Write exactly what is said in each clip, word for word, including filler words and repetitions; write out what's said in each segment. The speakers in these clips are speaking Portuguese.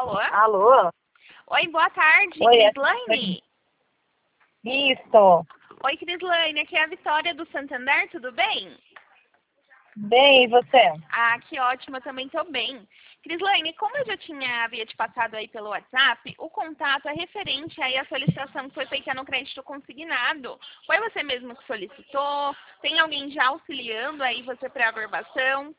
Alô? Alô? Oi, boa tarde, Oi, é- Crislaine. Isso. Oi, Crislaine, aqui é a Vitória do Santander, tudo bem? Bem, e você? Ah, que ótimo, eu também estou bem. Crislaine, como eu já tinha havia te passado aí pelo WhatsApp, o contato é referente aí à solicitação que foi feita no crédito consignado. Foi você mesmo que solicitou? Tem alguém já auxiliando aí você para a averbação?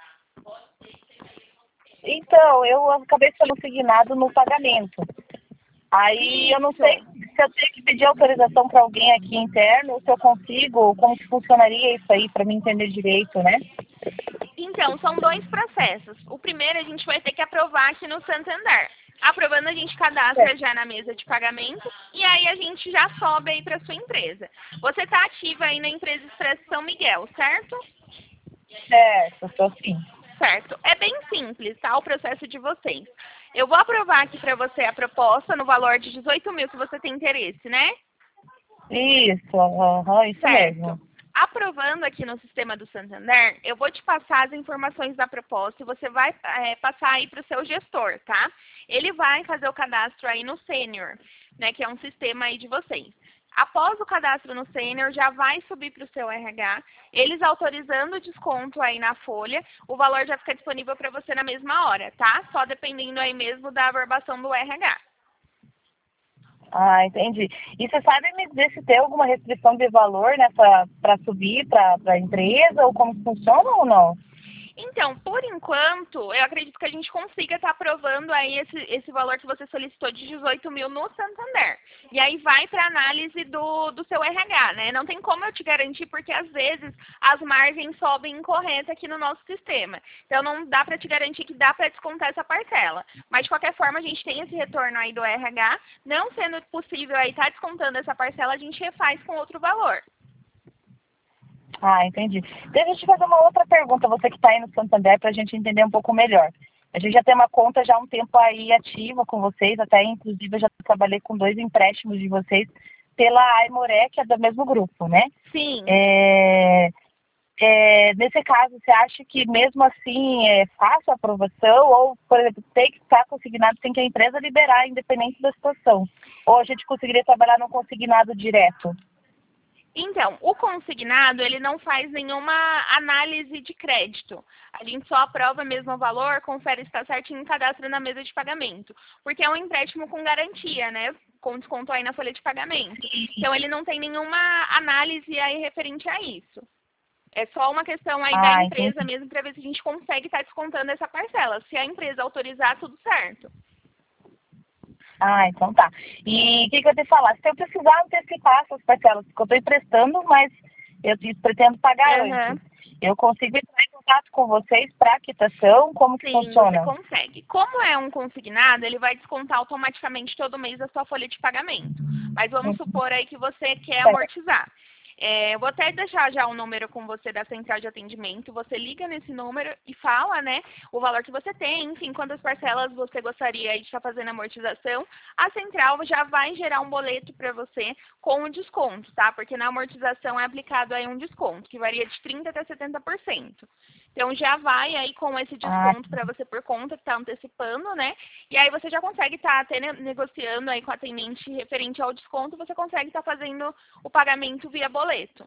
Então, eu acabei sendo consignado no pagamento. Aí eu não Isso. sei se eu tenho que pedir autorização para alguém aqui interno, ou se eu consigo, como que funcionaria isso aí, para mim entender direito, né? Então, são dois processos. O primeiro a gente vai ter que aprovar aqui no Santander. Aprovando, a gente cadastra já na mesa de pagamento e aí a gente já sobe aí para sua empresa. Você está ativa aí na empresa Expresso São Miguel, certo? Certo, estou sim. Certo. É bem simples, tá? O processo de vocês. Eu vou aprovar aqui para você a proposta no valor de dezoito mil que você tem interesse, né? Isso, aham, isso Certo. mesmo. Aprovando aqui no sistema do Santander, eu vou te passar as informações da proposta e você vai é, passar aí para o seu gestor, tá? Ele vai fazer o cadastro aí no Sênior, né, que é um sistema aí de vocês. Após o cadastro no Sênior, já vai subir para o seu R H, eles autorizando o desconto aí na folha, o valor já fica disponível para você na mesma hora, tá? Só dependendo aí mesmo da averbação do R H. Ah, entendi. E você sabe me dizer se tem alguma restrição de valor nessa para subir para a empresa, ou como que funciona ou não? Então, por enquanto, eu acredito que a gente consiga estar aprovando aí esse, esse valor que você solicitou de dezoito mil no Santander. E aí vai para análise do, do seu R H, né? Não tem como eu te garantir, porque às vezes as margens sobem incorretas aqui no nosso sistema. Então não dá para te garantir que dá para descontar essa parcela. Mas de qualquer forma, a gente tem esse retorno aí do R H. Não sendo possível aí estar descontando essa parcela, a gente refaz com outro valor. Ah, entendi. Deixa eu te fazer uma outra pergunta, você que está aí no Santander, para a gente entender um pouco melhor. A gente já tem uma conta já há um tempo aí ativa com vocês, até inclusive eu já trabalhei com dois empréstimos de vocês pela Aimoré, que é do mesmo grupo, né? Sim. É, é, nesse caso, você acha que mesmo assim é fácil a aprovação, ou, por exemplo, tem que estar consignado, tem que a empresa liberar, independente da situação? Ou a gente conseguiria trabalhar no consignado direto? Então, o consignado, ele não faz nenhuma análise de crédito. A gente só aprova mesmo o valor, confere se está certinho e cadastra na mesa de pagamento. Porque é um empréstimo com garantia, né? Com desconto aí na folha de pagamento. Então, ele não tem nenhuma análise aí referente a isso. É só uma questão aí da Ah, empresa entendi. mesmo para ver se a gente consegue estar descontando essa parcela. Se a empresa autorizar, tudo certo. Ah, então tá. E o que, que eu ia te falar? Se eu precisar antecipar essas parcelas, porque eu estou emprestando, mas eu te- pretendo pagar Aham. antes. Eu consigo entrar em contato com vocês para quitação? Como que Sim, você funciona? consegue. Como é um consignado, ele vai descontar automaticamente todo mês a sua folha de pagamento. Mas vamos supor aí que você quer Certo. amortizar. É, eu vou até deixar já o número com você da central de atendimento. Você liga nesse número e fala, né, o valor que você tem, enfim, quantas parcelas você gostaria aí de estar fazendo amortização. A central já vai gerar um boleto para você com o desconto, tá? Porque na amortização é aplicado aí um desconto, que varia de trinta por cento até setenta por cento. Então já vai aí com esse Ah, desconto para você por conta que está antecipando, né? E aí você já consegue estar até ne- negociando aí com a atendente referente ao desconto, você consegue estar fazendo o pagamento via boleto.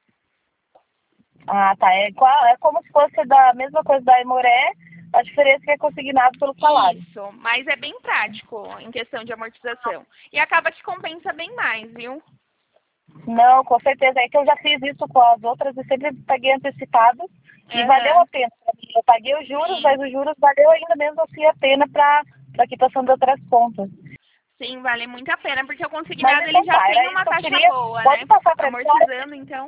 ah, tá. É, qual- é como se fosse da mesma coisa da Aimoré, a diferença é que é consignado pelo salário. Isso, mas é bem prático em questão de amortização. E acaba que compensa bem mais, viu? Não, com certeza. É que eu já fiz isso com as outras e sempre paguei antecipado e valeu Aham, a pena pra mim. Eu paguei os juros, sim. mas os juros valeu ainda mesmo assim a pena para a quitação de outras contas. Sim, vale muito a pena, porque o Mas consignado ele então já tá, tem era isso uma que eu taxa queria. boa, Pode né? passar para mim. Amortizando, então.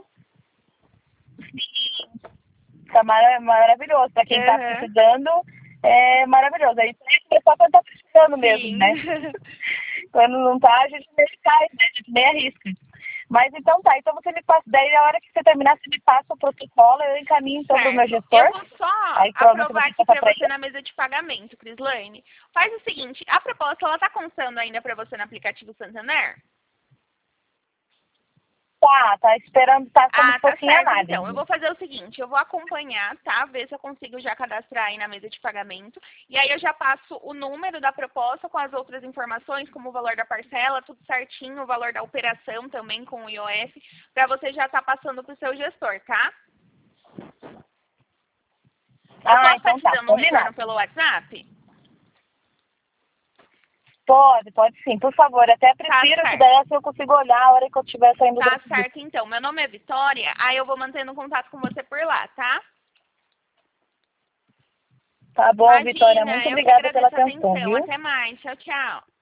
Tá mara- maravilhoso. Para quem tá Aham, precisando, é maravilhoso. Aí é só quando tá precisando mesmo, sim. né? Quando não tá, a gente nem cai, né? A gente nem arrisca. Mas então tá, então você me passa, daí na hora que você terminar, você me passa o protocolo, eu encaminho então pro meu Certo. Eu gestor. vou só Aí provavelmente eu vou aprovar ter que aqui passar para para você ele. na mesa de pagamento, Crislaine. Faz o seguinte, a proposta ela tá constando ainda para você no aplicativo Santander? Tá, tá esperando, tá como Ah, se tá fosse em certo. análise. Então, eu vou fazer o seguinte, eu vou acompanhar, tá? Ver se eu consigo já cadastrar aí na mesa de pagamento. E aí eu já passo o número da proposta com as outras informações, como o valor da parcela, tudo certinho, o valor da operação também com o I O F, para você já estar passando para o seu gestor, tá? Eu Ah, posso estar então te tá, dando um retorno combinado. pelo WhatsApp? Pode, pode sim, por favor. Até Tá prefiro que certo. daí assim eu consigo olhar a hora que eu estiver saindo do Tá serviço. certo, então. Meu nome é Vitória, aí eu vou mantendo contato com você por lá, tá? Tá bom, Vitória. Muito Imagina, eu que obrigada pela agradeço a atenção, atenção. viu? Até mais. Tchau, tchau.